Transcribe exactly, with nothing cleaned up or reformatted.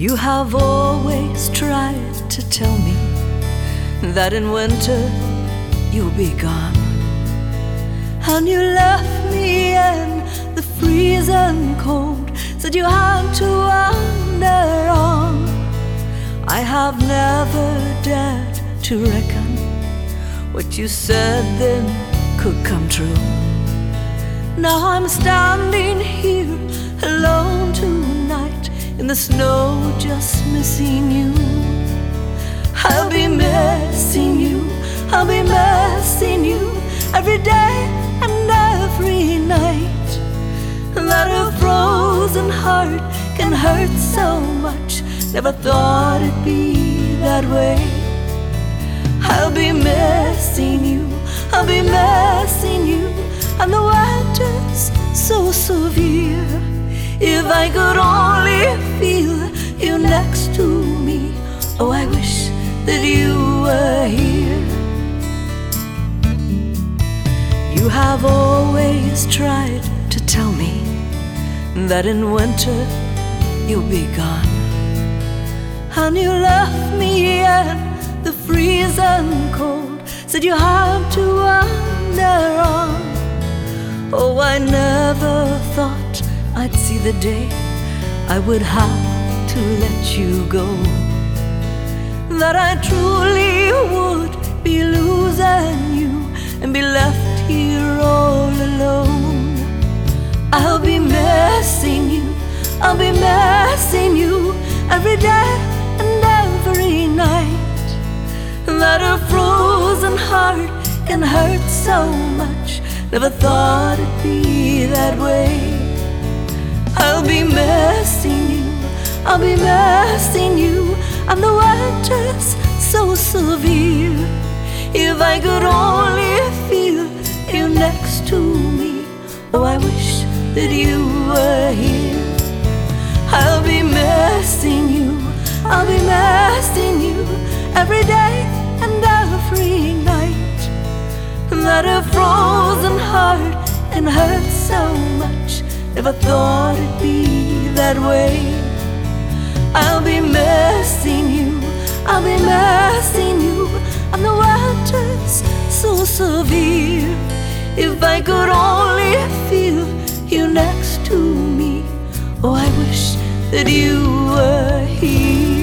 You have always tried to tell me that in winter you'll be gone, and you left me in the freezing cold, said you had to wander on. I have never dared to reckon what you said then could come true. Now I'm standing here alone tonight in the snow, just missing you. I'll be missing you, I'll be missing you every day and every night. That a frozen heart can hurt so much, never thought it'd be that way. I'll be missing you, I'll be missing you, and the winter's so severe. If I could only feel you next to me, oh, I wish that you were here. You have always tried to tell me that in winter you'll be gone, and you left me in the freezing cold, said you had to wander on. Oh, I never thought I'd see the day I would have to let you go, that I truly would be losing you and be left here all alone. I'll be missing you, I'll be missing you every day and every night. That a frozen heart can hurt so much, never thought it'd be that way. I'll be missing you, I'll be missing you, and the winter's so severe. If I could only feel you next to me, oh, I wish that you were here. I'll be missing you, I'll be missing you every day and every night. That a frozen heart can hurt so much, never thought it'd be that way. I'll be missing you, I'll be missing you, and the winter's so severe. If I could only feel you next to me, oh, I wish that you were here.